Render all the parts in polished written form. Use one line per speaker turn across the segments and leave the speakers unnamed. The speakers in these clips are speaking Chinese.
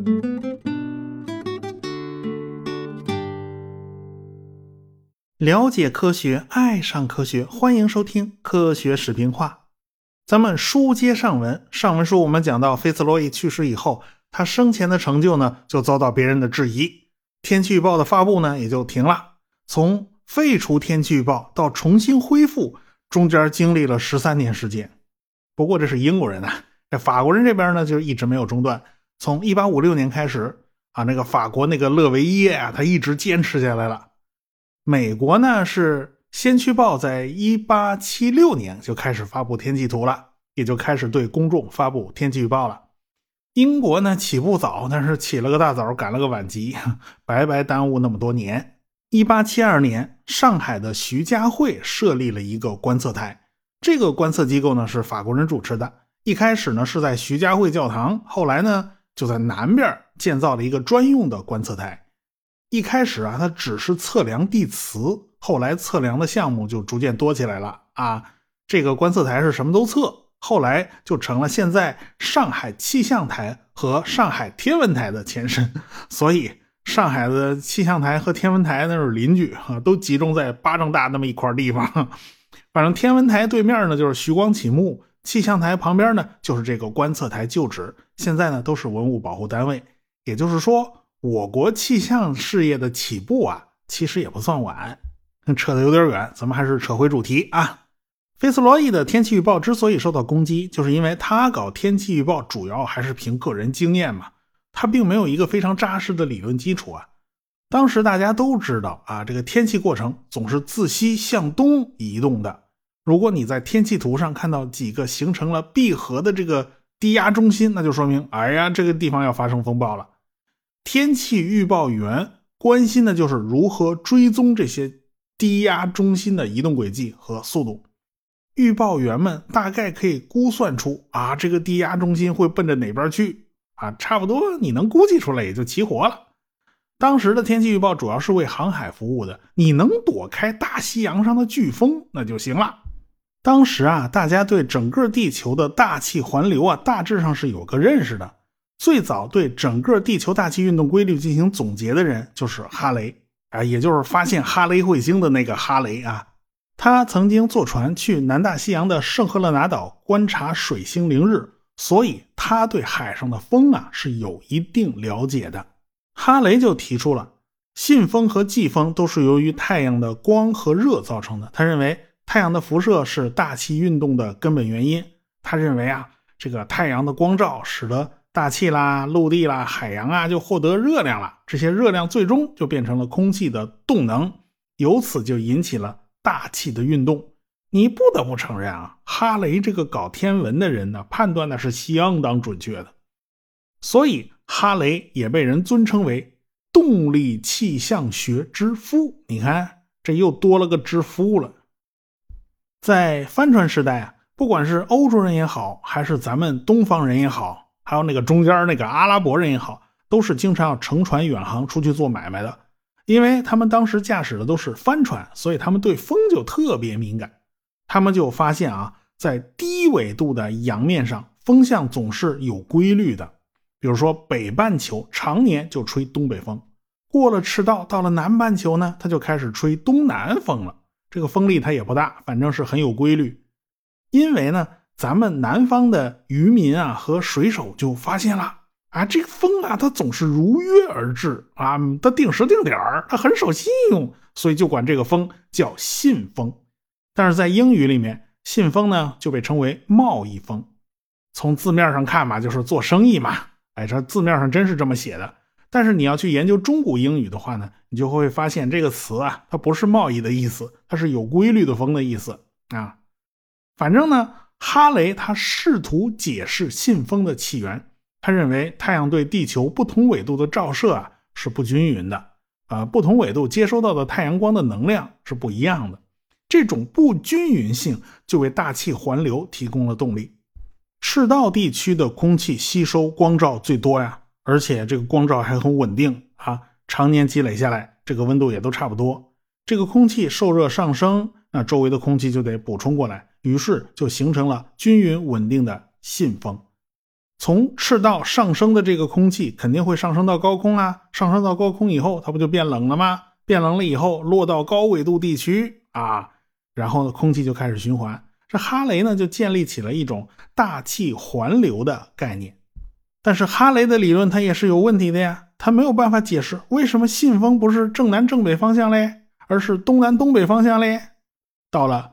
了解科学，爱上科学，欢迎收听科学视频化。咱们书接上文，上文书我们讲到菲茨罗伊去世以后，他生前的成就呢就遭到别人的质疑，天气预报的发布呢也就停了。从废除天气预报到重新恢复，中间经历了13年时间。不过这是英国人啊，这法国人这边呢就一直没有中断。从1856年开始啊，那个法国那个勒维耶啊，他一直坚持下来了。美国呢是先驱报在1876年就开始发布天气图了，也就开始对公众发布天气预报了。英国呢起步早，但是起了个大早赶了个晚集，白白耽误那么多年。1872年上海的徐家汇设立了一个观测台，这个观测机构呢是法国人主持的，一开始呢是在徐家汇教堂，后来呢就在南边建造了一个专用的观测台。一开始啊，它只是测量地磁，后来测量的项目就逐渐多起来了啊。这个观测台是什么都测，后来就成了现在上海气象台和上海天文台的前身。所以上海的气象台和天文台那是邻居啊，都集中在巴掌大那么一块地方。反正天文台对面呢就是徐光启墓，气象台旁边呢就是这个观测台旧址，现在呢都是文物保护单位。也就是说，我国气象事业的起步啊，其实也不算晚。扯得有点远，咱们还是扯回主题啊。菲茨罗伊的天气预报之所以受到攻击，就是因为他搞天气预报主要还是凭个人经验嘛，他并没有一个非常扎实的理论基础啊。当时大家都知道啊，这个天气过程总是自西向东移动的。如果你在天气图上看到几个形成了闭合的这个低压中心，那就说明哎呀，这个地方要发生风暴了。天气预报员关心的就是如何追踪这些低压中心的移动轨迹和速度。预报员们大概可以估算出啊，这个低压中心会奔着哪边去啊，差不多你能估计出来也就齐活了。当时的天气预报主要是为航海服务的，你能躲开大西洋上的飓风那就行了。当时啊，大家对整个地球的大气环流啊，大致上是有个认识的。最早对整个地球大气运动规律进行总结的人就是哈雷啊，也就是发现哈雷彗星的那个哈雷啊。他曾经坐船去南大西洋的圣赫勒拿岛观察水星凌日，所以他对海上的风啊是有一定了解的。哈雷就提出了信风和季风都是由于太阳的光和热造成的，他认为太阳的辐射是大气运动的根本原因。他认为啊，这个太阳的光照使得大气啦、陆地啦、海洋啊就获得热量了，这些热量最终就变成了空气的动能，由此就引起了大气的运动。你不得不承认啊，哈雷这个搞天文的人呢，判断的是相当准确的。所以哈雷也被人尊称为动力气象学之父。你看，这又多了个之父了。在帆船时代啊，不管是欧洲人也好，还是咱们东方人也好，还有那个中间那个阿拉伯人也好，都是经常要乘船远航出去做买卖的。因为他们当时驾驶的都是帆船，所以他们对风就特别敏感。他们就发现啊，在低纬度的洋面上，风向总是有规律的。比如说北半球常年就吹东北风，过了赤道到了南半球呢，它就开始吹东南风了。这个风力它也不大，反正是很有规律。因为呢，咱们南方的渔民啊和水手就发现了啊，这个风啊它总是如约而至啊，它定时定点儿，它很守信用，所以就管这个风叫信风。但是在英语里面，信风呢就被称为贸易风。从字面上看嘛，就是做生意嘛，哎，这字面上真是这么写的。但是你要去研究中古英语的话呢，你就会发现这个词啊，它不是贸易的意思，它是有规律的风的意思啊。反正呢，哈雷他试图解释信风的起源。他认为太阳对地球不同纬度的照射啊是不均匀的，不同纬度接收到的太阳光的能量是不一样的。这种不均匀性就为大气环流提供了动力。赤道地区的空气吸收光照最多呀，而且这个光照还很稳定啊，常年积累下来，这个温度也都差不多。这个空气受热上升，那周围的空气就得补充过来，于是就形成了均匀稳定的信风。 从赤道上升的这个空气肯定会上升到高空啊，上升到高空以后它不就变冷了吗？变冷了以后落到高纬度地区啊，然后呢空气就开始循环。这哈雷呢就建立起了一种大气环流的概念。但是哈雷的理论它也是有问题的呀，它没有办法解释为什么信风不是正南正北方向嘞，而是东南东北方向嘞。到了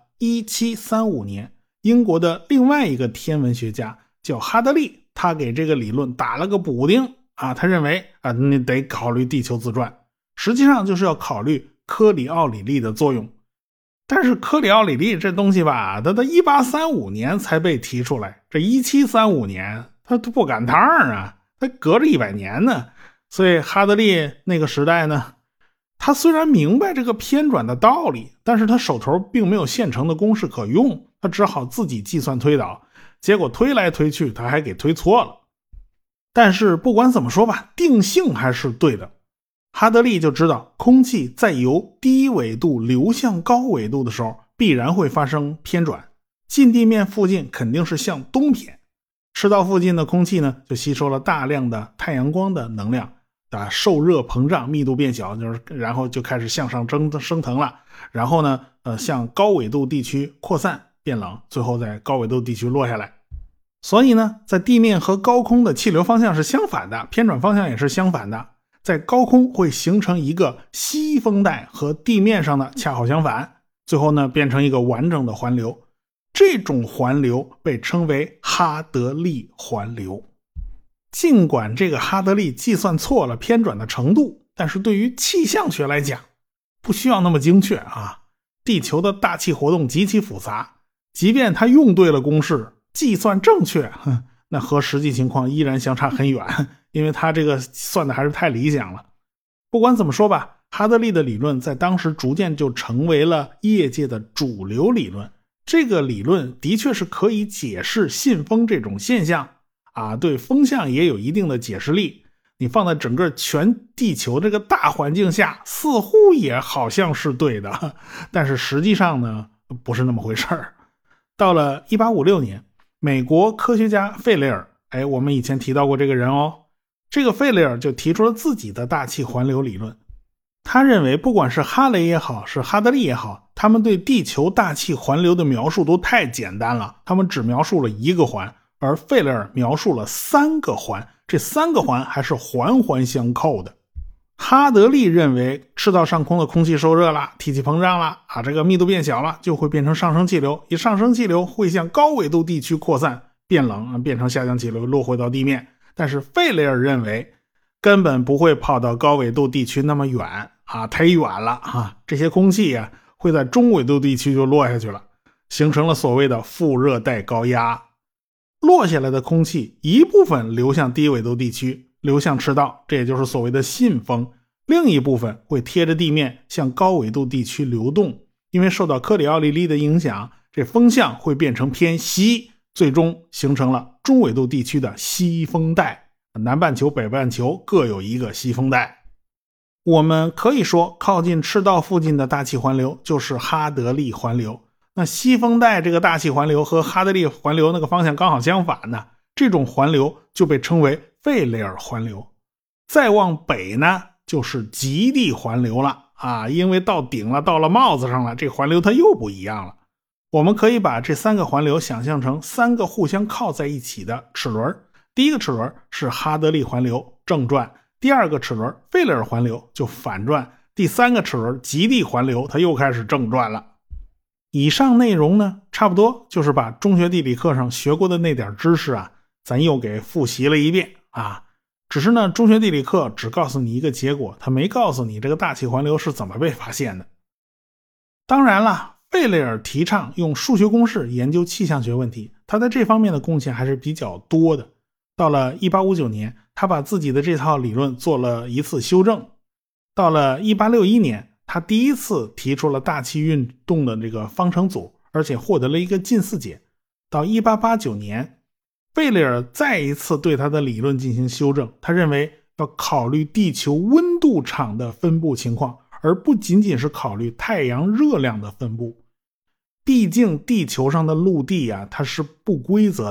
1735年，英国的另外一个天文学家叫哈德利，他给这个理论打了个补丁啊，他认为啊，你得考虑地球自转，实际上就是要考虑科里奥里利的作用。但是科里奥里利这东西吧，它1835年才被提出来，这1735年他不赶趟啊，他隔着100年呢。所以哈德利那个时代呢，他虽然明白这个偏转的道理，但是他手头并没有现成的公式可用，他只好自己计算推导，结果推来推去他还给推错了。但是不管怎么说吧，定性还是对的。哈德利就知道空气在由低纬度流向高纬度的时候必然会发生偏转，近地面附近肯定是向东偏，赤道附近的空气呢就吸收了大量的太阳光的能量，受热膨胀，密度变小，然后就开始向上升腾了，然后呢向高纬度地区扩散变冷，最后在高纬度地区落下来。所以呢在地面和高空的气流方向是相反的，偏转方向也是相反的，在高空会形成一个西风带，和地面上的恰好相反，最后呢变成一个完整的环流。这种环流被称为哈德利环流。尽管这个哈德利计算错了偏转的程度，但是对于气象学来讲不需要那么精确啊。地球的大气活动极其复杂，即便他用对了公式，计算正确，那和实际情况依然相差很远，因为他这个算的还是太理想了。不管怎么说吧，哈德利的理论在当时逐渐就成为了业界的主流理论。这个理论的确是可以解释信风这种现象啊，对风向也有一定的解释力。你放在整个全地球这个大环境下，似乎也好像是对的，但是实际上呢，不是那么回事儿。到了1856年，美国科学家费雷尔，我们以前提到过这个人哦，这个费雷尔就提出了自己的大气环流理论。他认为不管是哈雷也好，是哈德利也好，他们对地球大气环流的描述都太简单了，他们只描述了一个环，而费雷尔描述了3个环，这3个环还是环环相扣的。哈德利认为赤道上空的空气受热了，体积膨胀了啊，这个密度变小了，就会变成上升气流，以上升气流会向高纬度地区扩散变冷，变成下降气流落回到地面。但是费雷尔认为根本不会跑到高纬度地区那么远啊，太远了啊！这些空气啊会在中纬度地区就落下去了，形成了所谓的副热带高压。落下来的空气一部分流向低纬度地区，流向赤道，这也就是所谓的信风；另一部分会贴着地面向高纬度地区流动。因为受到科里奥里利的影响，这风向会变成偏西，最终形成了中纬度地区的西风带。南半球北半球各有一个西风带。我们可以说靠近赤道附近的大气环流就是哈德利环流，那西风带这个大气环流和哈德利环流那个方向刚好相反呢，这种环流就被称为费雷尔环流。再往北呢就是极地环流了啊，因为到顶了，到了帽子上了，这环流它又不一样了。我们可以把这3个环流想象成3个互相靠在一起的齿轮，第一个齿轮是哈德利环流正转，第二个齿轮费雷尔环流就反转，第3个齿轮极地环流它又开始正转了。以上内容呢差不多就是把中学地理课上学过的那点知识啊咱又给复习了一遍啊。只是呢中学地理课只告诉你一个结果，他没告诉你这个大气环流是怎么被发现的。当然了，费雷尔提倡用数学公式研究气象学问题，他在这方面的贡献还是比较多的。到了1859年，他把自己的这套理论做了一次修正。到了1861年，他第一次提出了大气运动的这个方程组，而且获得了一个近似解。到1889年，费雷尔再一次对他的理论进行修正，他认为要考虑地球温度场的分布情况，而不仅仅是考虑太阳热量的分布。毕竟地球上的陆地啊，它是不规则的，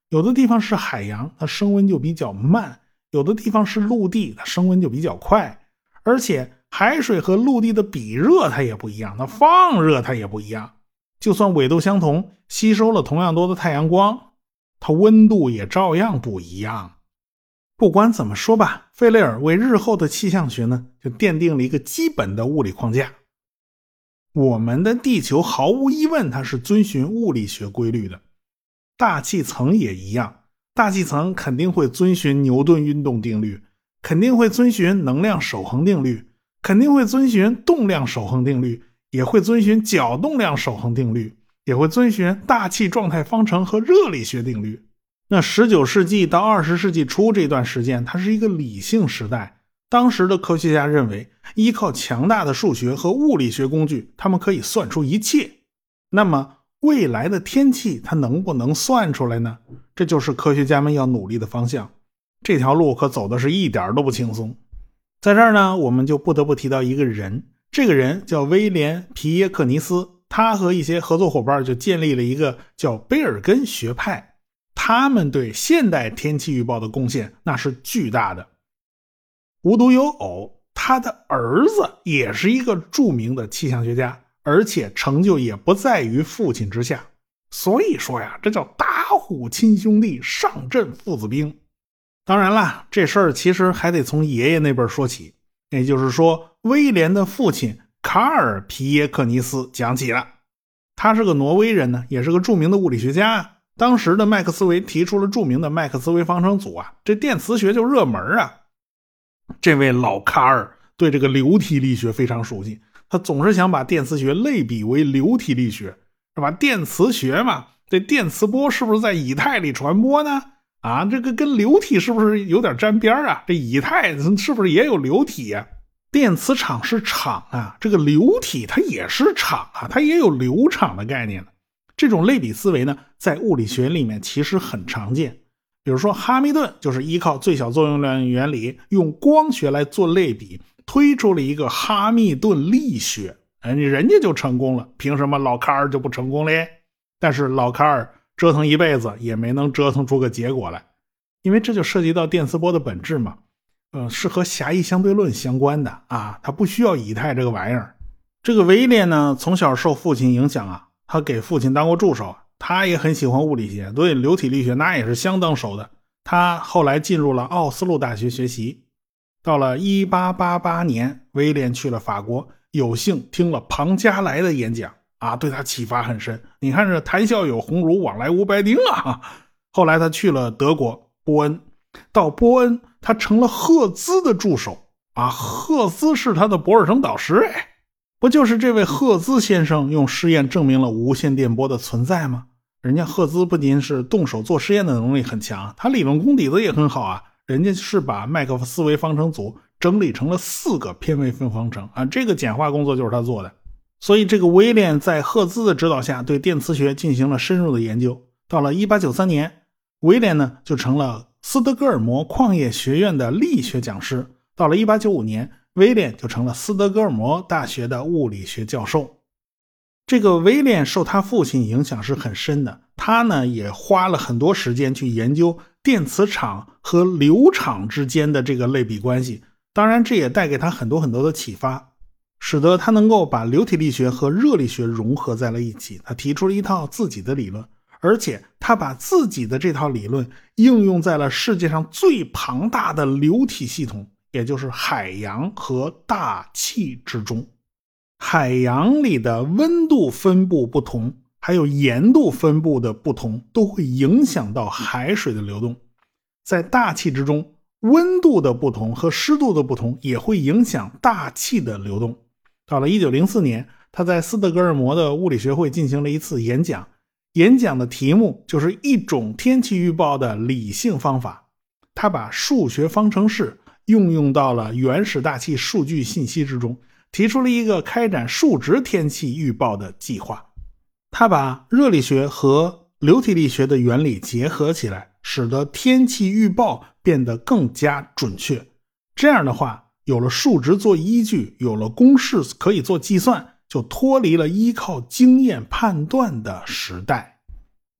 有的地方是海洋，它升温就比较慢，有的地方是陆地，它升温就比较快。而且海水和陆地的比热它也不一样，它放热它也不一样。就算纬度相同，吸收了同样多的太阳光，它温度也照样不一样。不管怎么说吧，费雷尔为日后的气象学呢，就奠定了一个基本的物理框架。我们的地球毫无疑问它是遵循物理学规律的，大气层也一样，大气层肯定会遵循牛顿运动定律，肯定会遵循能量守恒定律，肯定会遵循动量守恒定律，也会遵循角动量守恒定律，也会遵循大气状态方程和热力学定律。那19世纪到20世纪初这段时间，它是一个理性时代。当时的科学家认为，依靠强大的数学和物理学工具，他们可以算出一切。那么未来的天气它能不能算出来呢？这就是科学家们要努力的方向。这条路可走的是一点都不轻松。在这儿呢，我们就不得不提到一个人，这个人叫威廉·皮耶克尼斯，他和一些合作伙伴就建立了一个叫贝尔根学派。他们对现代天气预报的贡献那是巨大的。无独有偶，他的儿子也是一个著名的气象学家，而且成就也不在于父亲之下。所以说呀，这叫打虎亲兄弟，上阵父子兵。当然啦，这事儿其实还得从爷爷那边说起，也就是说威廉的父亲卡尔·皮耶克尼斯讲起了。他是个挪威人呢，也是个著名的物理学家。当时的麦克斯韦提出了著名的麦克斯韦方程组啊，这电磁学就热门啊。这位老卡尔对这个流体力学非常熟悉，他总是想把电磁学类比为流体力学，是吧？电磁学嘛，这电磁波是不是在以太里传播呢？啊，这个跟流体是不是有点沾边啊？这以太是不是也有流体啊？电磁场是场啊，这个流体它也是场啊，它也有流场的概念。这种类比思维呢，在物理学里面其实很常见。比如说哈密顿就是依靠最小作用量原理，用光学来做类比，推出了一个哈密顿力学。人家就成功了，凭什么老卡尔就不成功嘞？但是老卡尔折腾一辈子也没能折腾出个结果来，因为这就涉及到电磁波的本质嘛，是和狭义相对论相关的啊，它不需要以太这个玩意儿。这个威廉呢，从小受父亲影响啊，他给父亲当过助手，他也很喜欢物理学，对流体力学那也是相当熟的。他后来进入了奥斯陆大学学习。到了1888年，威廉去了法国，有幸听了庞加莱的演讲啊，对他启发很深。你看这谈笑有鸿儒，往来无白丁啊。后来他去了德国波恩，到波恩他成了赫兹的助手啊，赫兹是他的博士生导师哎。不就是这位赫兹先生用实验证明了无线电波的存在吗？人家赫兹不仅是动手做实验的能力很强，他理论功底子也很好啊。人家是把麦克斯韦方程组整理成了4个偏微分方程啊，这个简化工作就是他做的。所以这个威廉在赫兹的指导下对电磁学进行了深入的研究。到了1893年，威廉呢就成了斯德哥尔摩矿业学院的力学讲师。到了1895年，威廉就成了斯德哥尔摩大学的物理学教授。这个威廉受他父亲影响是很深的，他呢也花了很多时间去研究电磁场和流场之间的这个类比关系，当然这也带给他很多的启发，使得他能够把流体力学和热力学融合在了一起。他提出了一套自己的理论，而且他把自己的这套理论应用在了世界上最庞大的流体系统，也就是海洋和大气之中。海洋里的温度分布不同，还有盐度分布的不同，都会影响到海水的流动。在大气之中，温度的不同和湿度的不同也会影响大气的流动。到了1904年，他在斯德哥尔摩的物理学会进行了一次演讲，演讲的题目就是一种天气预报的理性方法。他把数学方程式应用到了原始大气数据信息之中，提出了一个开展数值天气预报的计划。他把热力学和流体力学的原理结合起来，使得天气预报变得更加准确。这样的话，有了数值做依据，有了公式可以做计算，就脱离了依靠经验判断的时代。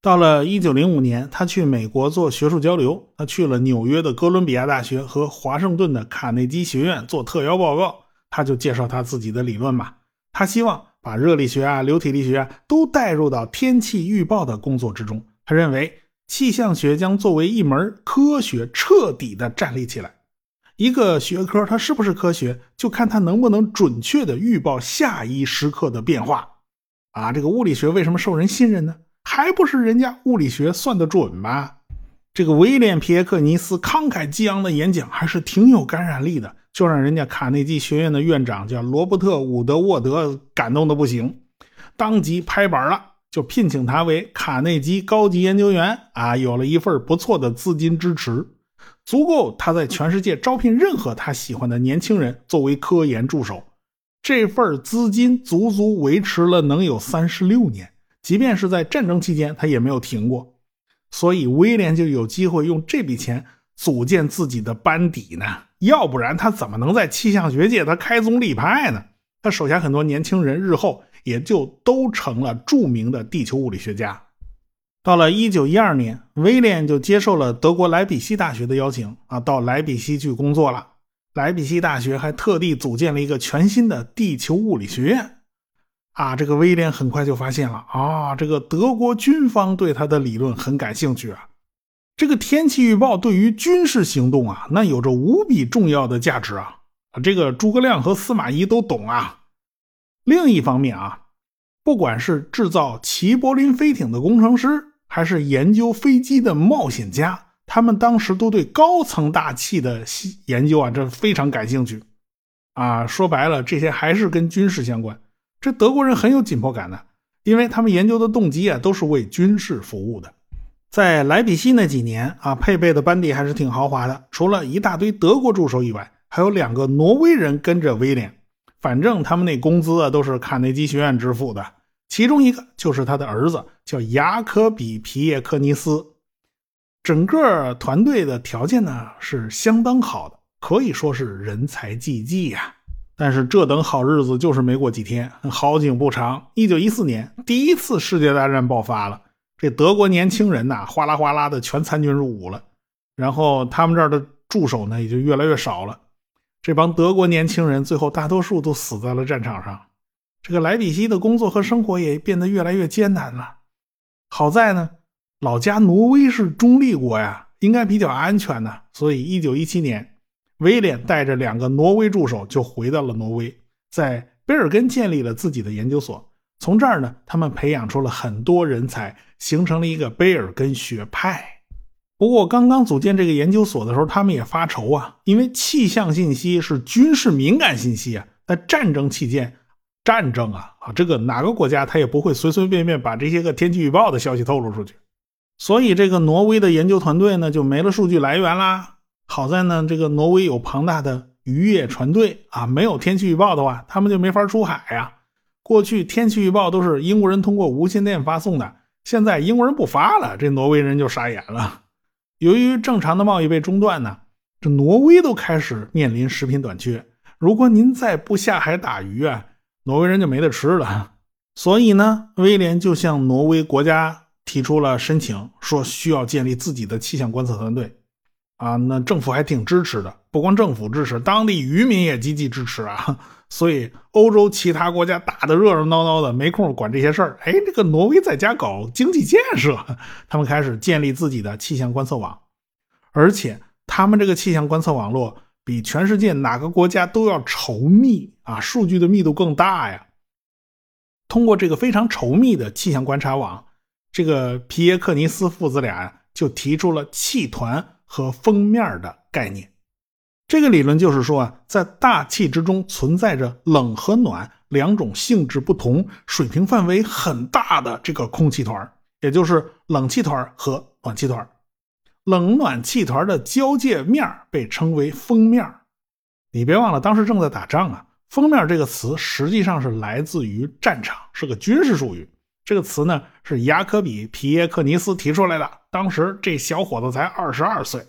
到了1905年，他去美国做学术交流，他去了纽约的哥伦比亚大学和华盛顿的卡内基学院做特邀报告，他就介绍他自己的理论嘛。他希望把热力学啊、流体力学啊都带入到天气预报的工作之中。他认为气象学将作为一门科学彻底的站立起来。一个学科它是不是科学，就看它能不能准确的预报下一时刻的变化。这个物理学为什么受人信任呢？还不是人家物理学算得准吗？这个威廉·皮耶克尼斯慷慨激昂的演讲还是挺有感染力的，就让人家卡内基学院的院长叫罗伯特·伍德沃德感动的不行，当即拍板了，就聘请他为卡内基高级研究员有了一份不错的资金支持，足够他在全世界招聘任何他喜欢的年轻人作为科研助手。这份资金足足维持了能有36年，即便是在战争期间他也没有停过。所以威廉就有机会用这笔钱组建自己的班底呢，要不然他怎么能在气象学界他开宗立派呢？他手下很多年轻人日后也就都成了著名的地球物理学家。到了1912年，威廉就接受了德国莱比锡大学的邀请到莱比锡去工作了。莱比锡大学还特地组建了一个全新的地球物理学院。这个威廉很快就发现了这个德国军方对他的理论很感兴趣这个天气预报对于军事行动那有着无比重要的价值这个诸葛亮和司马懿都懂另一方面不管是制造齐柏林飞艇的工程师，还是研究飞机的冒险家，他们当时都对高层大气的研究这非常感兴趣说白了这些还是跟军事相关。这德国人很有紧迫感的，因为他们研究的动机都是为军事服务的。在莱比锡那几年配备的班底还是挺豪华的，除了一大堆德国助手以外，还有2个挪威人跟着威廉，反正他们那工资都是卡内基学院支付的。其中一个就是他的儿子，叫雅科比·皮耶克尼斯。整个团队的条件呢是相当好的，可以说是人才济济但是这等好日子就是没过几天，好景不长，1914年第一次世界大战爆发了。这德国年轻人哗啦哗啦的全参军入伍了，然后他们这儿的助手呢也就越来越少了。这帮德国年轻人最后大多数都死在了战场上。这个莱比锡的工作和生活也变得越来越艰难了。好在呢，老家挪威是中立国应该比较安全的，所以1917年威廉带着2个挪威助手就回到了挪威，在贝尔根建立了自己的研究所。从这儿呢，他们培养出了很多人才，形成了一个贝尔根学派。不过刚刚组建这个研究所的时候，他们也发愁因为气象信息是军事敏感信息在战争期间，战争这个哪个国家他也不会随随便便把这些个天气预报的消息透露出去。所以这个挪威的研究团队呢就没了数据来源啦。好在呢，这个挪威有庞大的渔业船队没有天气预报的话，他们就没法出海过去天气预报都是英国人通过无线电发送的，现在英国人不发了，这挪威人就傻眼了。由于正常的贸易被中断呢，这挪威都开始面临食品短缺。如果您再不下海打鱼挪威人就没得吃了。所以呢，威廉就向挪威国家提出了申请，说需要建立自己的气象观测团队那政府还挺支持的，不光政府支持，当地渔民也积极支持所以欧洲其他国家打得热热闹闹的，没空管这些事儿。这个挪威在家搞经济建设，他们开始建立自己的气象观测网，而且他们这个气象观测网络比全世界哪个国家都要稠密数据的密度更大通过这个非常稠密的气象观察网，这个皮耶克尼斯父子俩就提出了气团和锋面的概念。这个理论就是说在大气之中存在着冷和暖2种性质不同、水平范围很大的这个空气团，也就是冷气团和暖气团。冷暖气团的交界面被称为锋面。你别忘了当时正在打仗锋面这个词实际上是来自于战场，是个军事术语。这个词呢是雅科比·皮耶克尼斯提出来的，当时这小伙子才22岁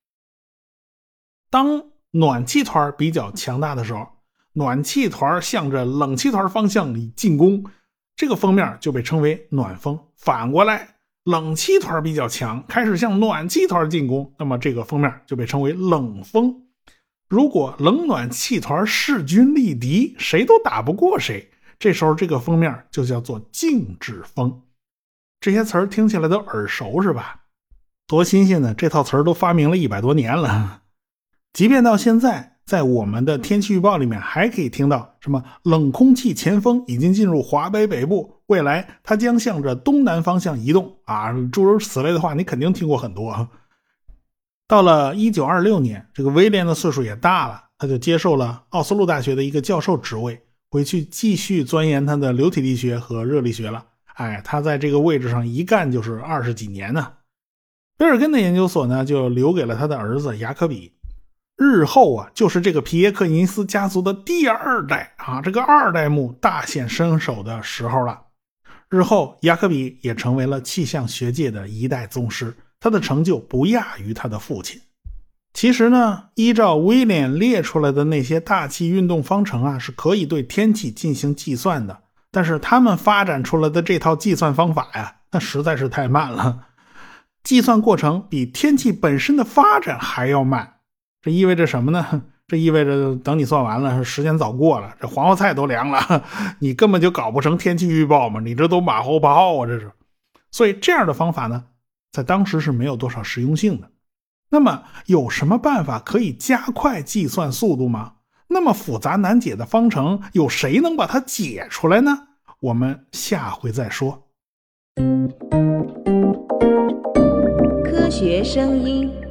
当暖气团比较强大的时候，暖气团向着冷气团方向里进攻，这个锋面就被称为暖锋。反过来， 冷气团比较强，开始向暖气团进攻，那么这个锋面就被称为冷锋。如果冷暖气团势均力敌，谁都打不过谁，这时候这个锋面就叫做静止锋。这些词儿听起来都耳熟是吧？多新鲜呢，这套词儿都发明了100多年了。即便到现在，在我们的天气预报里面还可以听到什么冷空气前锋已经进入华北北部，未来它将向着东南方向移动啊，诸如此类的话你肯定听过很多。到了1926年，这个威廉的岁数也大了，他就接受了奥斯陆大学的一个教授职位，回去继续钻研他的流体力学和热力学了。他在这个位置上一干就是20几年呢。贝尔根的研究所呢，就留给了他的儿子雅可比。日后就是这个皮耶克尼斯家族的第2代这个2代目大显身手的时候了。日后雅可比也成为了气象学界的一代宗师，他的成就不亚于他的父亲。其实呢，依照威廉列出来的那些大气运动方程是可以对天气进行计算的，但是他们发展出来的这套计算方法那实在是太慢了，计算过程比天气本身的发展还要慢。这意味着什么呢？这意味着等你算完了，时间早过了，这黄花菜都凉了，你根本就搞不成天气预报嘛，你这都马后炮这是。所以这样的方法呢，在当时是没有多少实用性的。那么有什么办法可以加快计算速度吗？那么复杂难解的方程，有谁能把它解出来呢？我们下回再说。
科学声音。